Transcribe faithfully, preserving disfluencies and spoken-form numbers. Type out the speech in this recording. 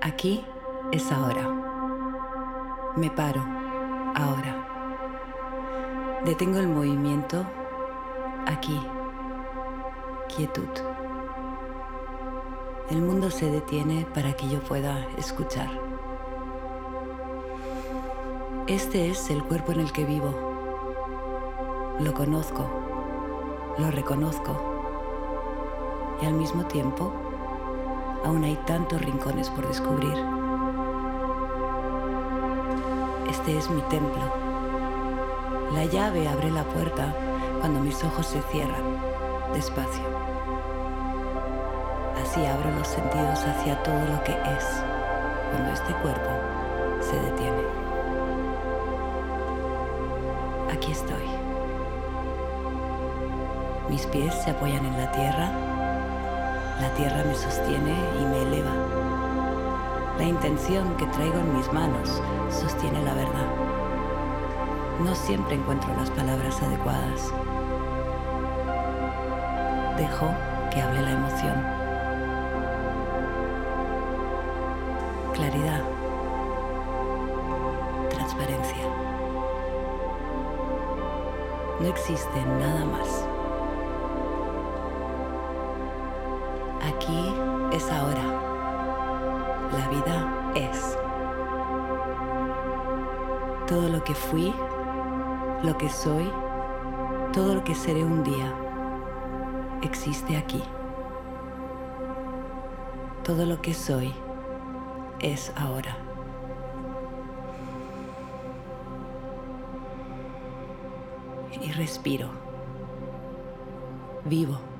Aquí es ahora. Me paro, ahora. Detengo el movimiento, aquí. Quietud. El mundo se detiene para que yo pueda escuchar. Este es el cuerpo en el que vivo. Lo conozco, lo reconozco. Y al mismo tiempo, aún hay tantos rincones por descubrir. Este es mi templo. La llave abre la puerta cuando mis ojos se cierran, despacio. Así abro los sentidos hacia todo lo que es, cuando este cuerpo se detiene. Aquí estoy. Mis pies se apoyan en la tierra. La tierra me sostiene y me eleva. La intención que traigo en mis manos sostiene la verdad. No siempre encuentro las palabras adecuadas. Dejo que hable la emoción. Claridad. Transparencia. No existe nada más. Aquí es ahora. La vida es. Todo lo que fui, lo que soy, todo lo que seré un día, existe aquí. Todo lo que soy es ahora. Y respiro. Vivo.